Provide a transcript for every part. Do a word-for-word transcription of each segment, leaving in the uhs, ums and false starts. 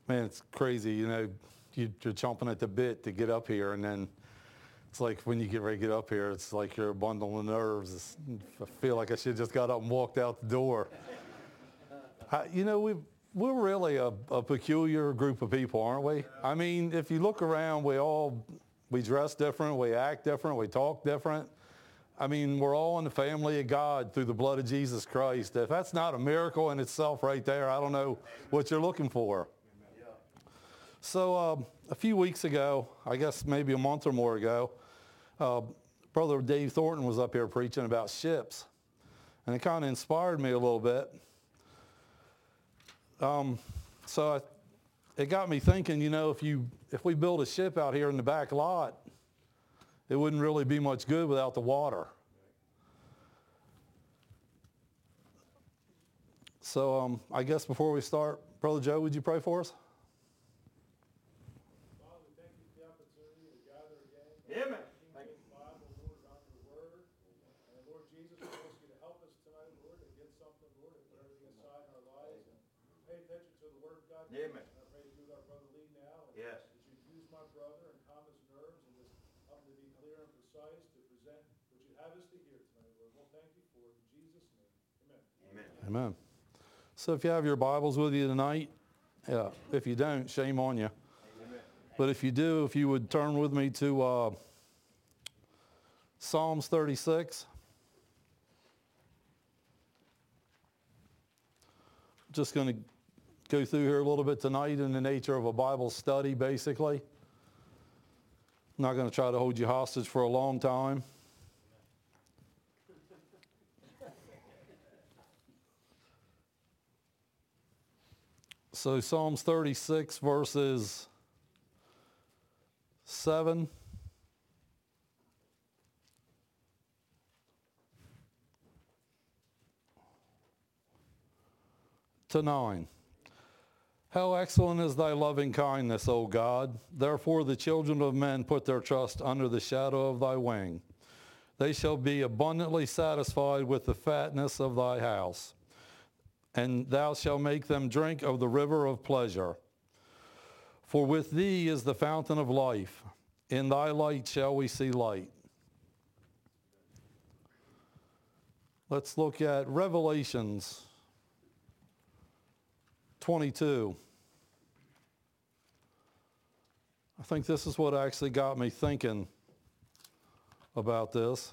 Man, it's crazy. You know, you, you're chomping at the bit to get up here, and then it's like when you get ready to get up here, it's like you're a bundle of nerves. It's, I feel like I should have just got up and walked out the door. I, you know, we we're really a, a peculiar group of people, aren't we? I mean, if you look around, we all, we dress different, we act different, we talk different. I mean, we're all in the family of God through the blood of Jesus Christ. If that's not a miracle in itself right there, I don't know what you're looking for. So uh, a few weeks ago, I guess maybe a month or more ago, uh, Brother Dave Thornton was up here preaching about ships. And it kind of inspired me a little bit. Um, so I, it got me thinking, you know, if you if we build a ship out here in the back lot, it wouldn't really be much good without the water. So um, I guess before we start, Brother Joe, would you pray for us? Father, we thank you for the opportunity to gather again. Amen. Thank you, Bible, Lord, on your word. And Lord Jesus, we ask you to help us tonight, Lord, and get something, Lord, and put everything aside in our lives and pay attention to the word of God. Amen. And I pray to do with our brother Lee now. And Yes. that you use my brother and calm his nerves and just help him to be clear and precise to present what you have us to hear tonight, Lord. Well, thank you for it. In Jesus' name, amen. Amen. Amen. So if you have your Bibles with you tonight, yeah, if you don't, shame on you. Amen. But if you do, if you would turn with me to uh, Psalms thirty-six. Just going to go through here a little bit tonight in the nature of a Bible study, basically. I'm not going to try to hold you hostage for a long time. So Psalms thirty-six, verses seven to nine. How excellent is thy loving kindness, O God! Therefore the children of men put their trust under the shadow of thy wing. They shall be abundantly satisfied with the fatness of thy house, and thou shalt make them drink of the river of pleasure. For with thee is the fountain of life. In thy light shall we see light. Let's look at Revelations twenty-two. I think this is what actually got me thinking about this.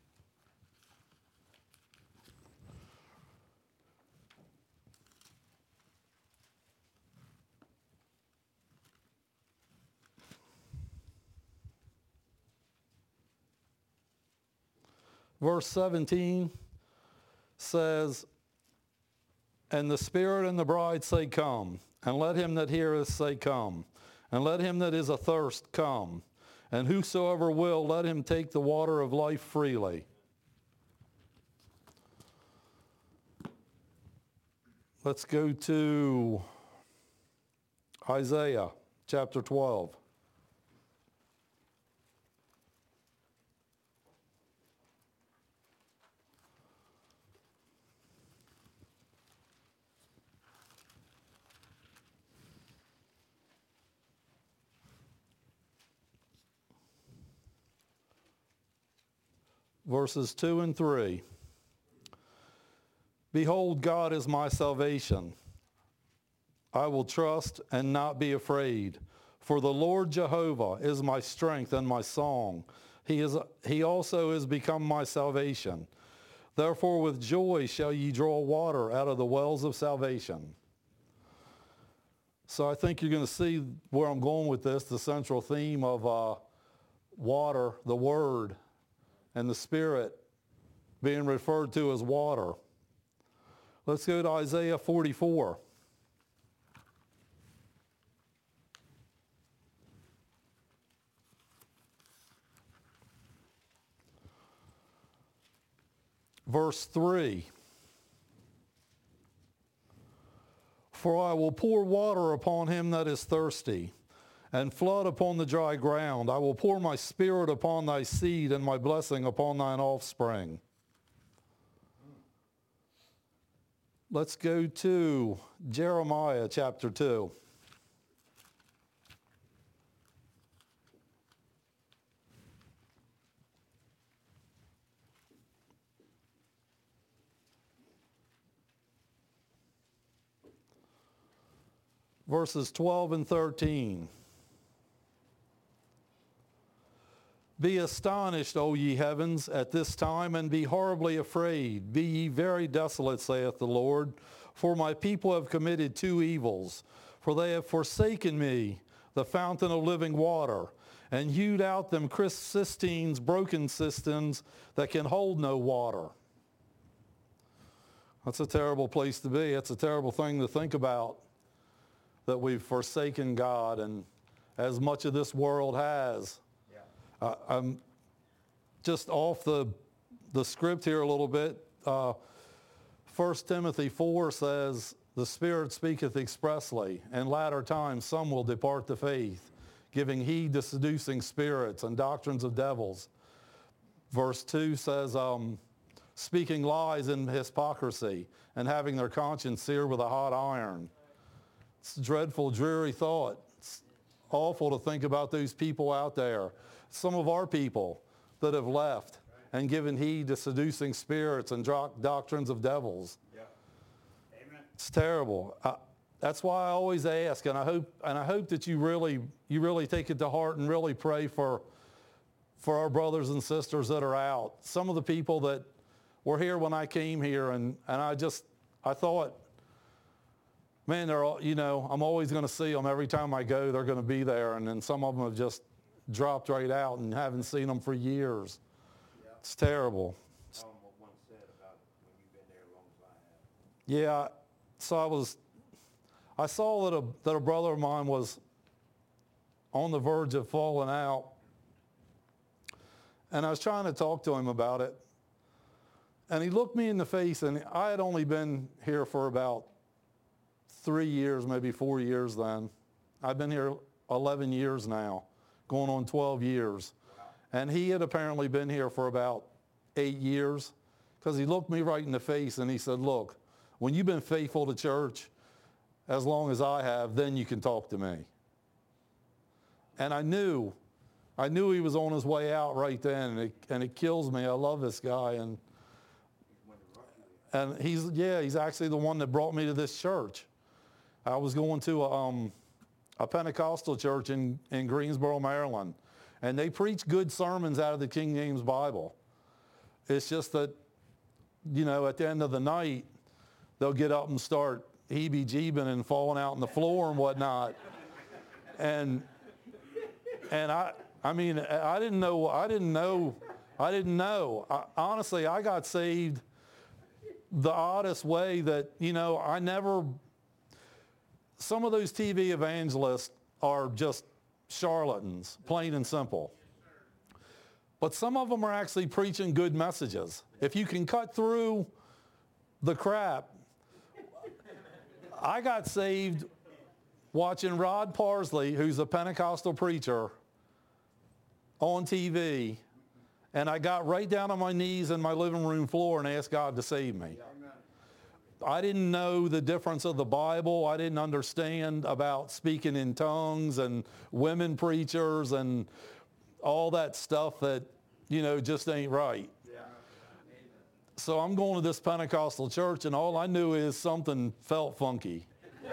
Verse seventeen says, and the Spirit and the bride say, come. And let him that heareth say, come. And let him that is athirst come. And whosoever will, let him take the water of life freely. Let's go to Isaiah chapter twelve. Verses two and three. Behold, God is my salvation. I will trust and not be afraid. For the Lord Jehovah is my strength and my song. He is, he also is become my salvation. Therefore with joy shall ye draw water out of the wells of salvation. So I think you're going to see where I'm going with this, the central theme of uh, water, the Word, and the Spirit being referred to as water. Let's go to Isaiah forty-four. Verse three. For I will pour water upon him that is thirsty, and flood upon the dry ground. I will pour my spirit upon thy seed, and my blessing upon thine offspring. Let's go to Jeremiah chapter two. verses twelve and thirteen. Be astonished, O ye heavens, at this time, and be horribly afraid. Be ye very desolate, saith the Lord, for my people have committed two evils. For they have forsaken me, the fountain of living water, and hewed out them cisterns, broken cisterns, that can hold no water. That's a terrible place to be. It's a terrible thing to think about, that we've forsaken God, and as much of this world has. Uh, I'm just off the, the script here a little bit. Uh, First Timothy four says, the Spirit speaketh expressly, in latter times some will depart the faith, giving heed to seducing spirits and doctrines of devils. Verse two says, um, speaking lies in hypocrisy, and having their conscience seared with a hot iron. It's a dreadful, dreary thought. It's awful to think about those people out there. Some of our people that have left and given heed to seducing spirits and doctrines of devils. Yeah. Amen. It's terrible. I, that's why I always ask, and I hope, and I hope that you really, you really take it to heart and really pray for, for our brothers and sisters that are out. Some of the people that were here when I came here, and, and I just, I thought, man, they're all, you know, I'm always going to see them every time I go. They're going to be there, and then some of them have just dropped right out and haven't seen them for years. Yeah. It's terrible. Tell them what one said about when you've been there as long as I have. Yeah, so I was, I saw that a, that a brother of mine was on the verge of falling out, and I was trying to talk to him about it, and he looked me in the face, and I had only been here for about three years, maybe four years then. I've been here eleven years now, going on twelve years. Wow. And he had apparently been here for about eight years, because he looked me right in the face and he said, look, when you've been faithful to church as long as I have, then you can talk to me. And I knew, I knew he was on his way out right then, and it, and it kills me. I love this guy, and and he's, yeah, he's actually the one that brought me to this church. I was going to a, um, a Pentecostal church in, in Greensboro, Maryland, and they preach good sermons out of the King James Bible. It's just that, you know, at the end of the night, they'll get up and start heebie-jeebing and falling out on the floor and whatnot. And and I I mean, I didn't know, I didn't know, I didn't know. I, honestly, I got saved the oddest way that, you know, I never, some of those T V evangelists are just charlatans, plain and simple. But some of them are actually preaching good messages. If you can cut through the crap. I got saved watching Rod Parsley, who's a Pentecostal preacher, on T V, and I got right down on my knees in my living room floor and asked God to save me. I didn't know the difference of the Bible. I didn't understand about speaking in tongues and women preachers and all that stuff that, you know, just ain't right. Yeah. So I'm going to this Pentecostal church, and all I knew is something felt funky.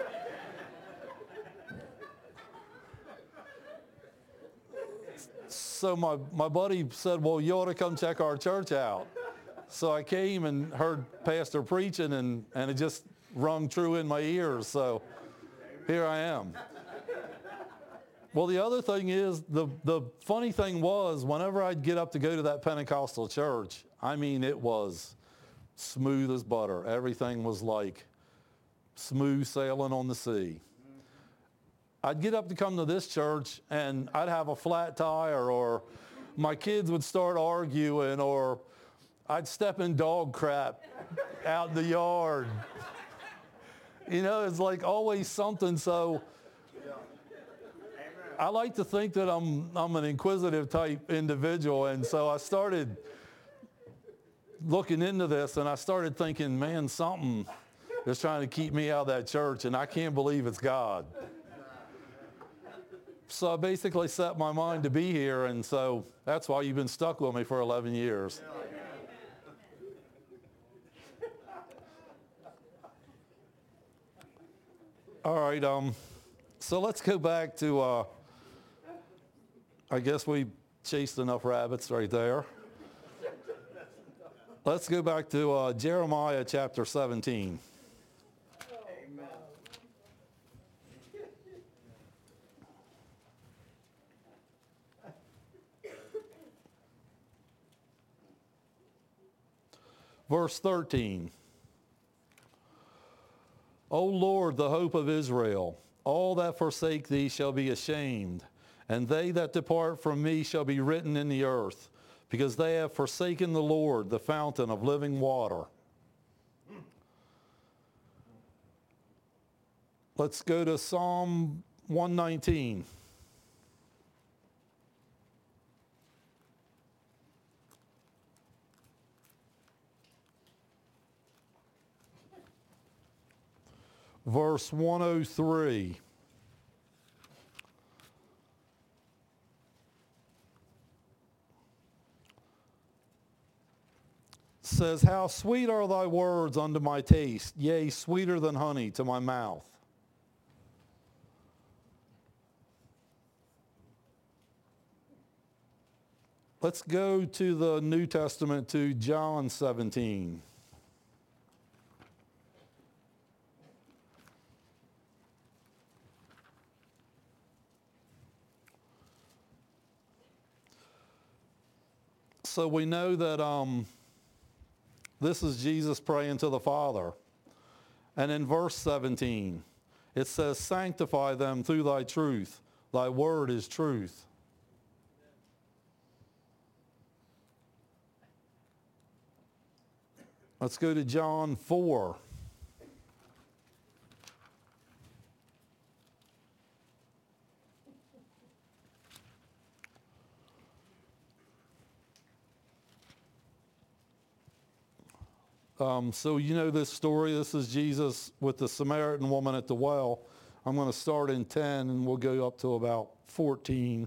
So my, my buddy said, well, you ought to come check our church out. So I came and heard Pastor preaching, and, and it just rung true in my ears. So here I am. Well, the other thing is, the, the funny thing was, whenever I'd get up to go to that Pentecostal church, I mean, it was smooth as butter. Everything was like smooth sailing on the sea. I'd get up to come to this church, and I'd have a flat tire, or my kids would start arguing, or I'd step in dog crap out in the yard. You know, it's like always something. So I like to think that I'm I'm an inquisitive type individual, and so I started looking into this, and I started thinking, man, something is trying to keep me out of that church, and I can't believe it's God. So I basically set my mind to be here, and so that's why you've been stuck with me for eleven years. All right, um, So let's go back to, uh, I guess we chased enough rabbits right there. Let's go back to uh, Jeremiah chapter seventeen. Amen. Verse thirteen. O Lord, the hope of Israel, all that forsake thee shall be ashamed, and they that depart from me shall be written in the earth, because they have forsaken the Lord, the fountain of living water. Let's go to Psalm one nineteen. Verse one oh three. Says, how sweet are thy words unto my taste, yea, sweeter than honey to my mouth. Let's go to the New Testament, to John seventeen. So we know that um, this is Jesus praying to the Father. And in verse seventeen, it says, sanctify them through thy truth. Thy word is truth. Let's go to John four. Um, so you know this story. This is Jesus with the Samaritan woman at the well. I'm going to start in ten and we'll go up to about fourteen.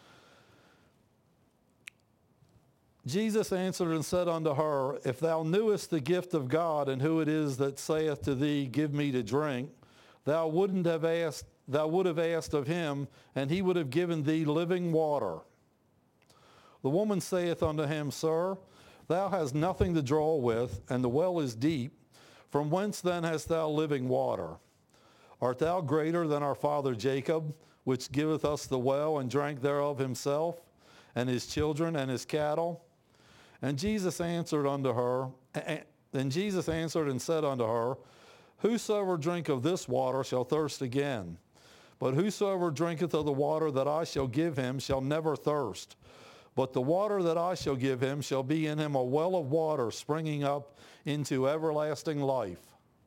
Jesus answered and said unto her, if thou knewest the gift of God and who it is that saith to thee, give me to drink, thou wouldn't have asked, thou would have asked of him, and he would have given thee living water. The woman saith unto him, Sir, thou hast nothing to draw with, and the well is deep. From whence then hast thou living water? Art thou greater than our father Jacob, which giveth us the well, and drank thereof himself, and his children, and his cattle? And Jesus answered unto her, and Jesus answered and said unto her, whosoever drink of this water shall thirst again. But whosoever drinketh of the water that I shall give him shall never thirst. But the water that I shall give him shall be in him a well of water springing up into everlasting life.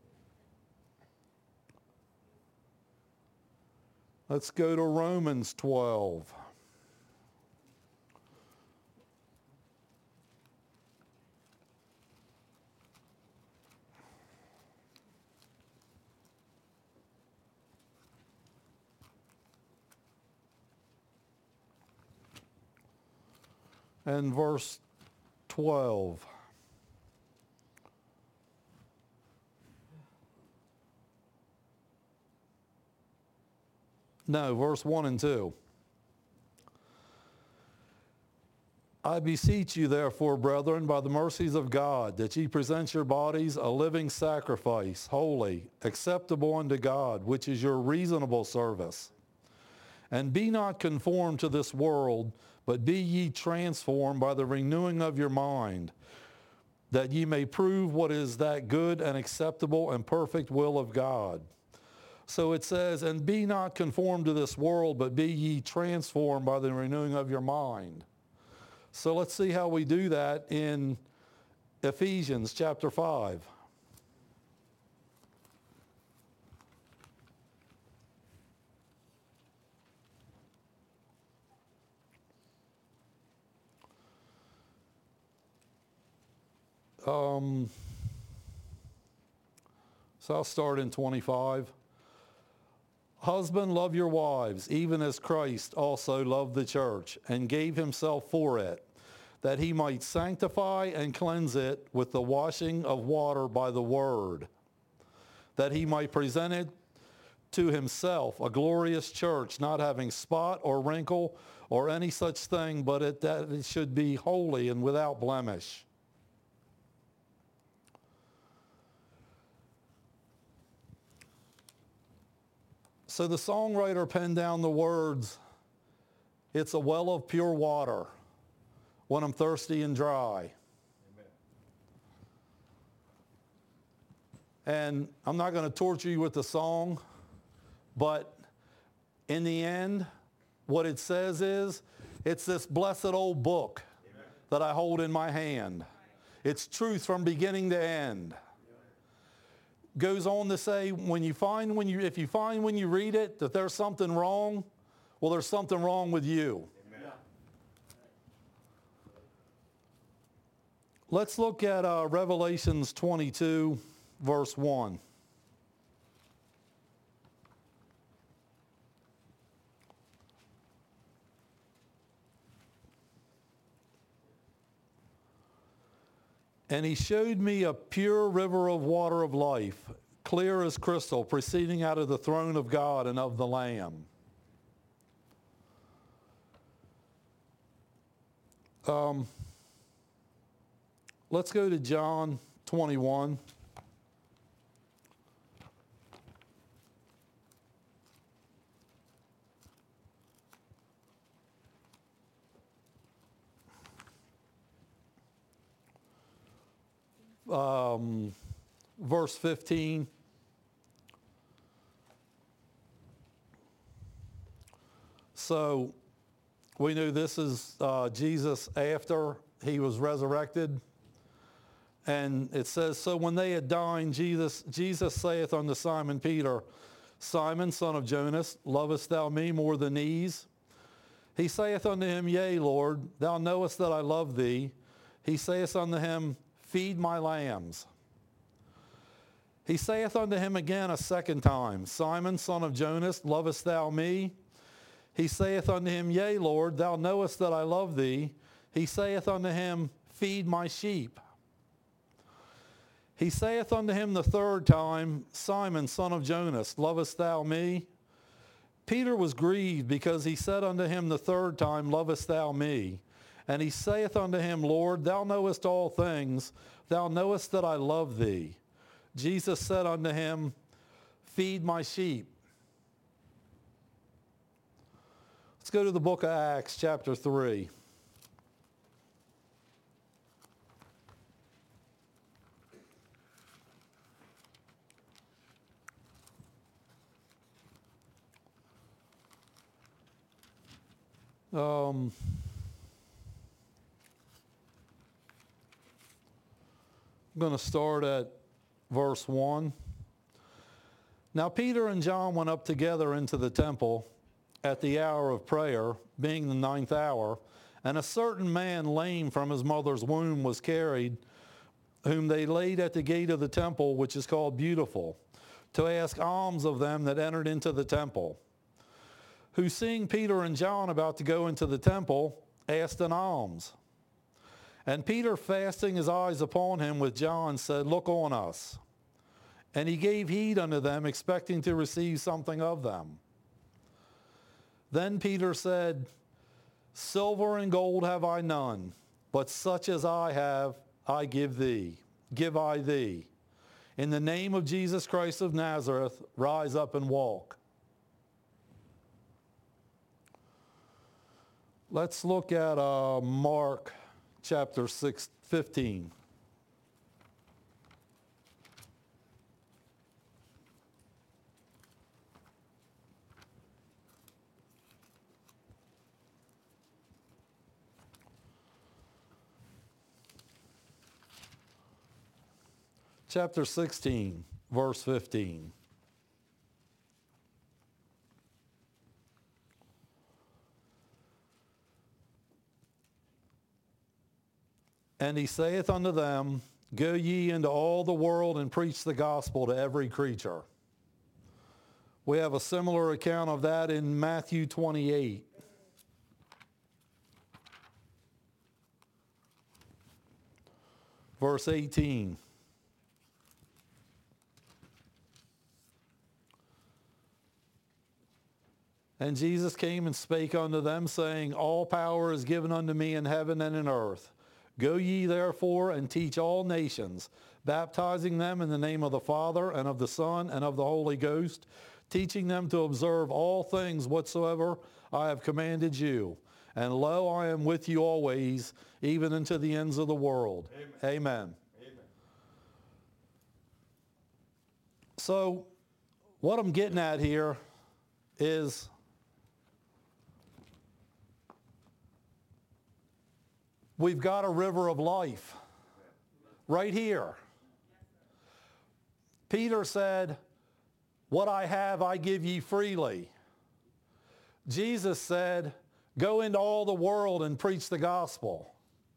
Let's go to Romans twelve. And verse twelve. No, verse one and two. I beseech you, therefore, brethren, by the mercies of God, that ye present your bodies a living sacrifice, holy, acceptable unto God, which is your reasonable service. And be not conformed to this world, but be ye transformed by the renewing of your mind, that ye may prove what is that good and acceptable and perfect will of God. So it says, and be not conformed to this world, but be ye transformed by the renewing of your mind. So let's see how we do that in Ephesians chapter five. Um, so I'll start in twenty-five. Husband, love your wives, even as Christ also loved the church, and gave himself for it, that he might sanctify and cleanse it with the washing of water by the word, that he might present it to himself a glorious church, not having spot or wrinkle or any such thing, but it, that it should be holy and without blemish. So the songwriter penned down the words, "It's a well of pure water when I'm thirsty and dry." Amen. And I'm not going to torture you with the song, but in the end, what it says is, it's this blessed old book Amen. That I hold in my hand. It's truth from beginning to end. Goes on to say, when you find when you if you find when you read it that there's something wrong, well, there's something wrong with you. Amen. Let's look at uh, Revelations twenty-two, verse one. And he showed me a pure river of water of life, clear as crystal, proceeding out of the throne of God and of the Lamb. Um, let's go to John twenty-one. Um, verse fifteen. So we knew this is uh, Jesus after he was resurrected. And it says, so when they had dined, Jesus, Jesus saith unto Simon Peter, Simon, son of Jonas, lovest thou me more than these? He saith unto him, Yea, Lord, thou knowest that I love thee. He saith unto him, Feed my lambs. He saith unto him again a second time, Simon, son of Jonas, lovest thou me? He saith unto him, Yea, Lord, thou knowest that I love thee. He saith unto him, Feed my sheep. He saith unto him the third time, Simon, son of Jonas, lovest thou me? Peter was grieved because he said unto him the third time, Lovest thou me? And he saith unto him, Lord, thou knowest all things. Thou knowest that I love thee. Jesus said unto him, Feed my sheep. Let's go to the book of Acts, chapter three. Um, I'm going to start at verse one. Now Peter and John went up together into the temple at the hour of prayer, being the ninth hour, and a certain man lame from his mother's womb was carried, whom they laid at the gate of the temple, which is called Beautiful, to ask alms of them that entered into the temple, who seeing Peter and John about to go into the temple, asked an alms. And Peter, fasting his eyes upon him with John, said, Look on us. And he gave heed unto them, expecting to receive something of them. Then Peter said, Silver and gold have I none, but such as I have, I give thee. Give I thee. In the name of Jesus Christ of Nazareth, rise up and walk. Let's look at uh, Mark chapter six, fifteen. Chapter sixteen, verse fifteen. And he saith unto them, Go ye into all the world and preach the gospel to every creature. We have a similar account of that in Matthew twenty-eight. Verse eighteen. And Jesus came and spake unto them, saying, All power is given unto me in heaven and in earth. Go ye therefore and teach all nations, baptizing them in the name of the Father and of the Son and of the Holy Ghost, teaching them to observe all things whatsoever I have commanded you. And lo, I am with you always, even unto the ends of the world. Amen. Amen. Amen. So what I'm getting at here is we've got a river of life right here. Peter said, what I have I give ye freely. Jesus said, go into all the world and preach the gospel.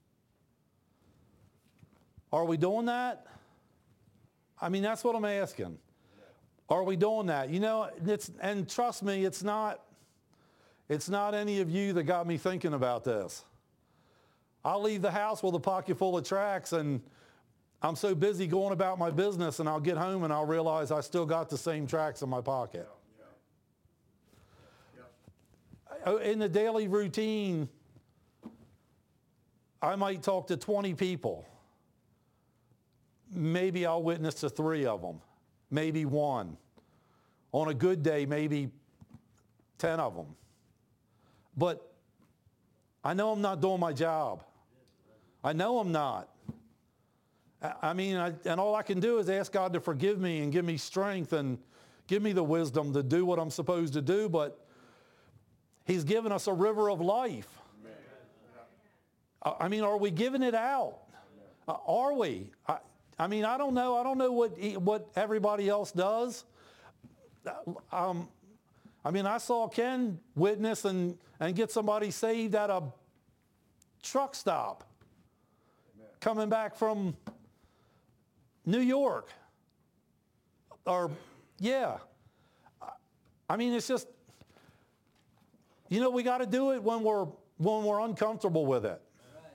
Are we doing that? I mean, that's what I'm asking. Are we doing that? You know, it's, and trust me, it's not, it's not any of you that got me thinking about this. I'll leave the house with a pocket full of tracts, and I'm so busy going about my business, and I'll get home and I'll realize I still got the same tracts in my pocket. Yeah. Yeah. In the daily routine, I might talk to twenty people. Maybe I'll witness to three of them, maybe one. On a good day, maybe ten of them. But I know I'm not doing my job. I know I'm not. I mean, I, and all I can do is ask God to forgive me and give me strength and give me the wisdom to do what I'm supposed to do, but He's given us a river of life. I mean, are we giving it out? Uh, are we? I, I mean, I don't know. I don't know what he, what everybody else does. Um, I mean, I saw Ken witness and, and get somebody saved at a truck stop coming back from New York. Or, yeah. I mean, it's just, you know, we got to do it when we're, when we're uncomfortable with it.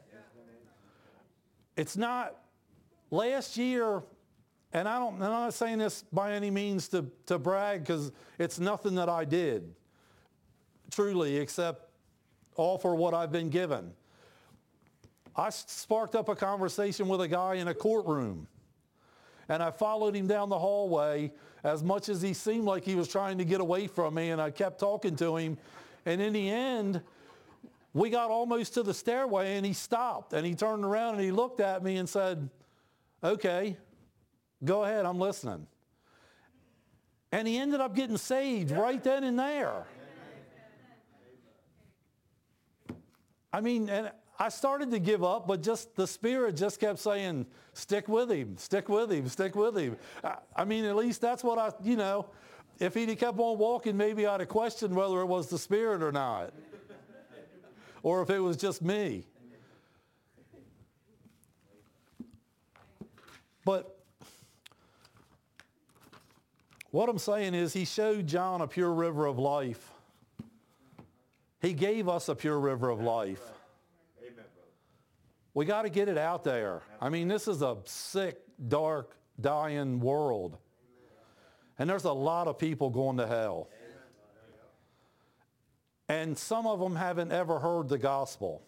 It's not, last year, and I don't, and I'm not saying this by any means to, to brag, because it's nothing that I did, truly, except offer what I've been given. I sparked up a conversation with a guy in a courtroom, and I followed him down the hallway as much as he seemed like he was trying to get away from me, and I kept talking to him, and in the end, we got almost to the stairway, and he stopped, and he turned around, and he looked at me and said, okay, go ahead, I'm listening. And he ended up getting saved right then and there. I mean, and I started to give up, but just the Spirit just kept saying, stick with him, stick with him, stick with him. I, I mean, at least that's what I, you know, if he'd have kept on walking, maybe I'd have questioned whether it was the Spirit or not. Or if it was just me. But what I'm saying is he showed John a pure river of life. He gave us a pure river of life. Amen, brother. We got to get it out there. I mean, this is a sick, dark, dying world. And there's a lot of people going to hell. And some of them haven't ever heard the gospel.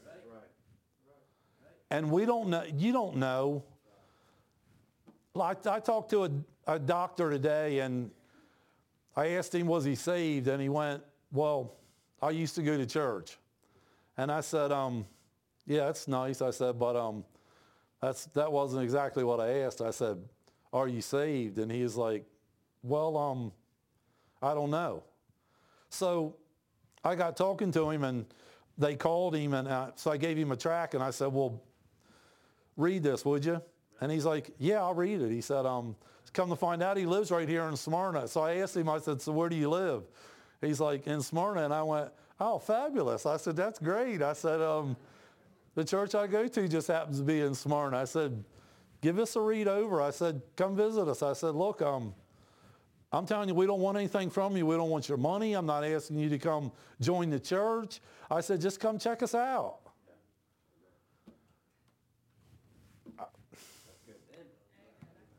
And we don't know, you don't know. Like, I talked to a, a doctor today, and I asked him, was he saved? And he went, well, I used to go to church. And I said, um, yeah, that's nice. I said, but um, that's, that wasn't exactly what I asked. I said, are you saved? And he's like, well, um, I don't know. So I got talking to him, and they called him, and I, so I gave him a tract, and I said, well, read this, would you? And he's like, yeah, I'll read it. He said, um, come to find out he lives right here in Smyrna. So I asked him, I said, so where do you live? He's like, in Smyrna. And I went, oh, fabulous. I said, that's great. I said, um, the church I go to just happens to be in Smyrna. I said, give us a read over. I said, come visit us. I said, look, um, I'm telling you, we don't want anything from you. We don't want your money. I'm not asking you to come join the church. I said, just come check us out.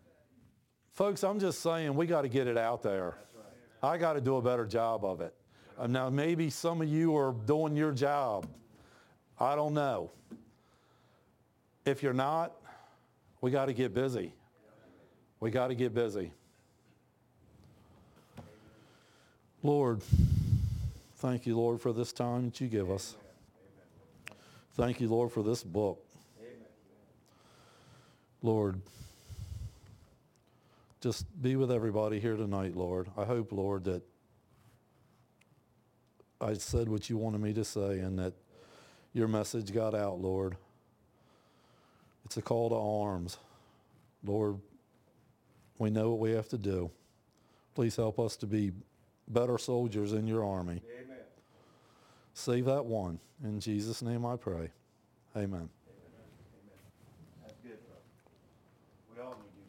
Folks, I'm just saying we got to get it out there. I got to do a better job of it. Uh, Now, maybe some of you are doing your job. I don't know. If you're not, we got to get busy. We got to get busy. Lord, thank you, Lord, for this time that you give us. Thank you, Lord, for this book. Lord, just be with everybody here tonight, Lord. I hope, Lord, that I said what you wanted me to say and that your message got out, Lord. It's a call to arms. Lord, we know what we have to do. Please help us to be better soldiers in your army. Amen. Save that one. In Jesus' name I pray. Amen. Amen. That's good, bro. We all need you.